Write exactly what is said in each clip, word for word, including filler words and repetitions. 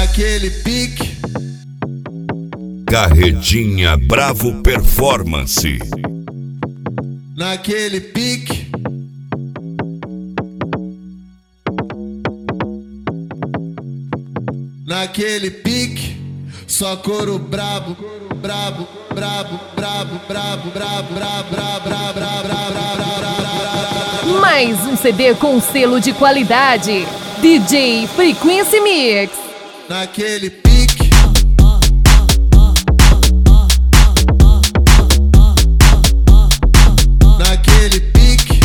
naquele pique. Carretinha Bravo Performance. Naquele pique. Naquele pique. Só couro brabo, brabo, brabo, brabo, brabo, brabo, brabo, brabo, brabo, brabo, brabo. Mais um C D com selo de qualidade. D J Frequency Mix. Naquele pique. Naquele pique.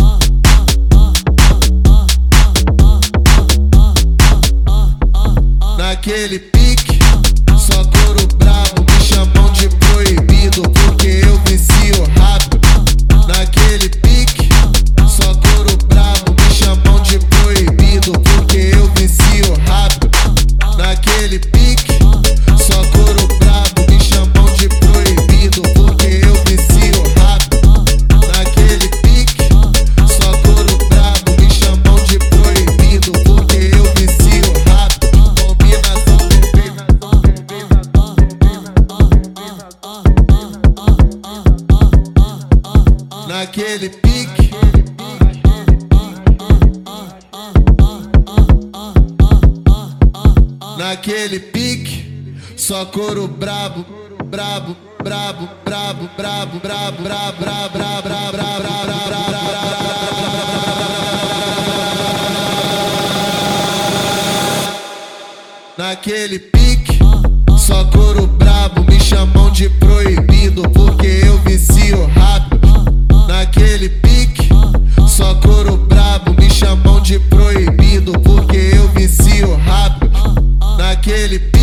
Naquele pique. Só couro brabo, me chamam de proibido porque eu vicio rápido. Naquele pique. Só couro brabo, me chamam de proibido porque eu vicio rápido. Naquele pique. Só couro brabo, me chamam de proibido porque eu vicio rápido. Naquele pique. Só couro brabo, me chamam de proibido porque eu vicio rápido. Combinação perfeita. Naquele pique. Naquele pique. Só couro brabo, brabo, brabo, brabo, brabo, brabo, brabo, brabo, brabo, brabo, brabo. Naquele pique. Só couro brabo, me chamam de proibido porque eu vicio rápido. Naquele pique. Só couro brabo, me chamam de proibido porque eu vicio rápido. Naquele pique.